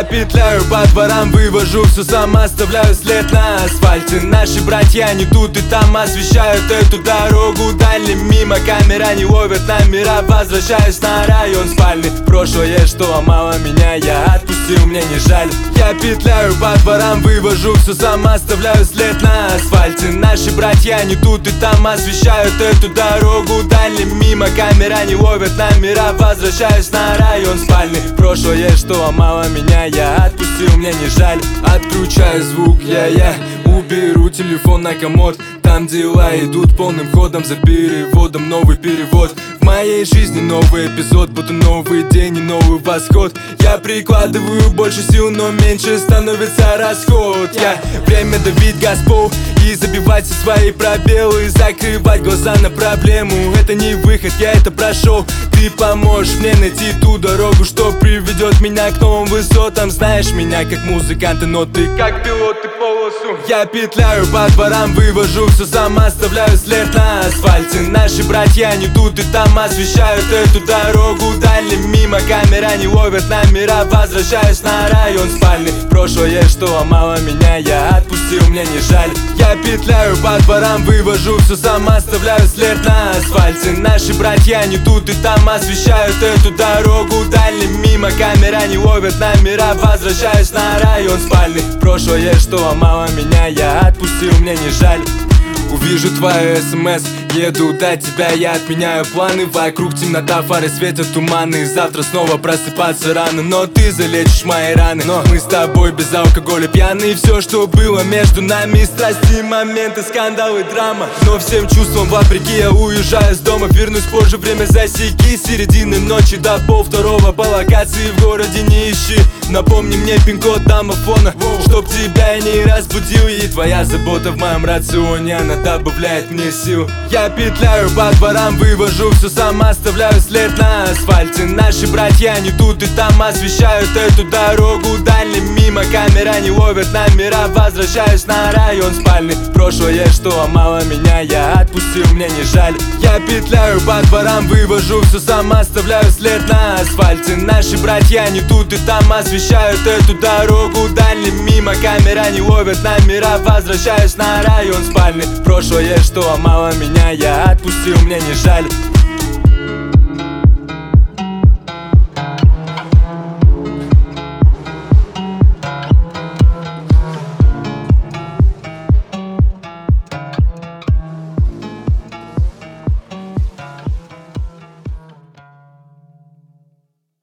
петляю по дворам, вывожу все сам, оставляю след на асфальте. Наши братья не тут и там освещают эту дорогу дальним. Мимо камер они ловят номера, возвращаюсь на район спальный. Прошлое, что ломало меня, я отпустил, мне не жаль. Я петляю по дворам, вывожу все сам, оставляю след на асфальте. Наши братья не тут и там освещают эту дорогу дальним. Мимо камер они ловят номера, возвращаюсь на район спальный. Прошлое, что ломало меня, я отпустил, мне не жаль. Отключаю звук, я уберу телефон на комод. Там дела идут полным ходом, за переводом новый перевод. В моей жизни новый эпизод, будто новый день и новый восход. Я прикладываю больше сил, но меньше становится расход. Время давить газ пол и забивать все свои пробелы, закрывать глаза на проблему. Это не выход, я это прошел. Ты поможешь мне найти ту дорогу, что приведет меня к новым высотам. Знаешь меня как музыканта, но ты как пилот и полосу. Я петляю по дворам, вывожу все сам, оставляю след на асфальте. Наши братья не тут и там освещают эту дорогу дальним. Мимо камер они ловят номера, возвращаюсь на район спальный. Прошлое, что ломало меня, я отпустил, мне не жаль. Я петляю по дворам, вывожу все сам, оставляю след на асфальте. Наши братья не тут и там освещают эту дорогу дальним. Мимо камер они ловят номера, возвращаюсь на район спальный. Прошлое, что ломало меня, я отпустил, мне не жаль. Увижу твою СМС, еду до тебя, я отменяю планы. Вокруг темнота, фары светят туманы. Завтра снова просыпаться рано, но ты залечишь мои раны. Но мы с тобой без алкоголя пьяны. Все, что было между нами, страсти, моменты, скандалы, драма. Но всем чувствам вопреки я уезжаю с дома. Вернусь позже, время засеки. С середины ночи до полвторого по локации в городе не ищи. Напомни мне пин-код домофона, чтоб тебя я не разбудил. И твоя забота в моем рационе, она добавляет мне сил. Я петляю по дворам, вывожу все сам, оставляю след на асфальте. Наши братья не тут и там освещают эту дорогу дальним. Мимо камер они ловят номера, возвращаюсь на район спальный. Прошлое, что ломало меня, я отпустил, мне не жаль. Я петляю по дворам, вывожу все сам, оставляю след на асфальте. Наши братья не тут и там освещают эту дорогу дальним. Мимо камер они ловят номера, возвращаюсь на район спальный. Прошлое, что ломало меня, я отпустил, мне не жаль.